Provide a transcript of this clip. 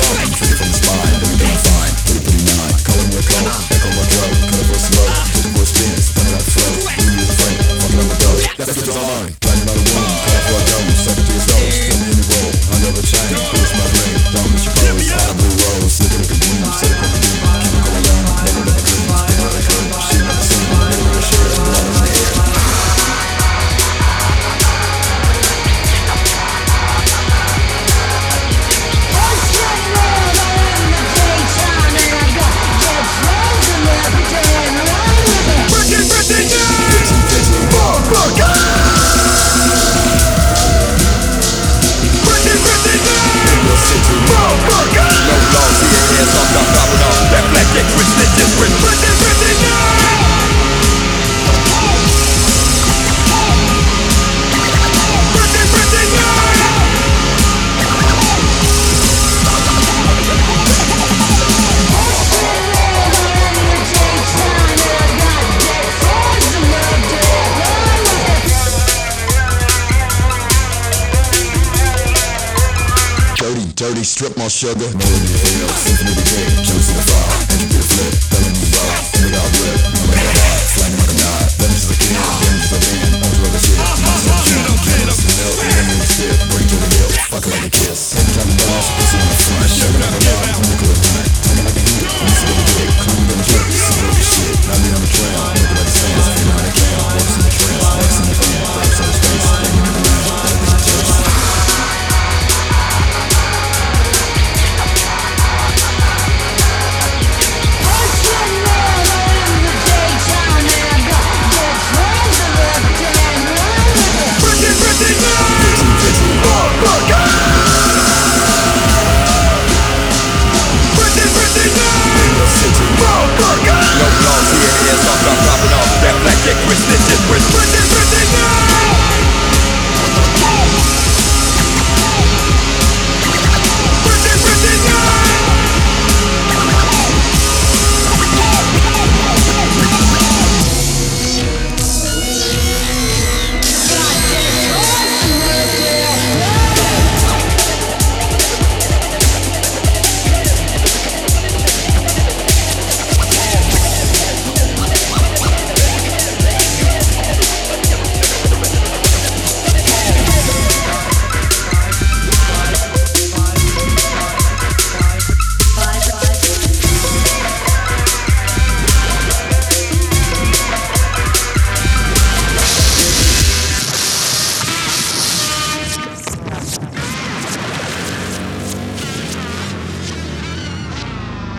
Dirty strip mall sugar. Melody hell, symphony decay, juice in the fire, entropy to flip, felony raw, and it got ripped, number like a hot, flying like a knot, damage is a kid, damage is a van, onto other shit, monster jump, cannabis and milk, and then you spit, bring to the hill, fucking like a kiss, every time you bounce, pussy on the front, shoving like a rock, when you could hunt, talking like a heat, when you see the dick, clean with them jerks, see over shit, now me on the trail, looking like the sand, feeling like a can, works in the trance, works in the van, breaks out his face, banging in the land, everything it takes. No flaws here, hands off, I'm dropping off that black, get Chris, this is Chris.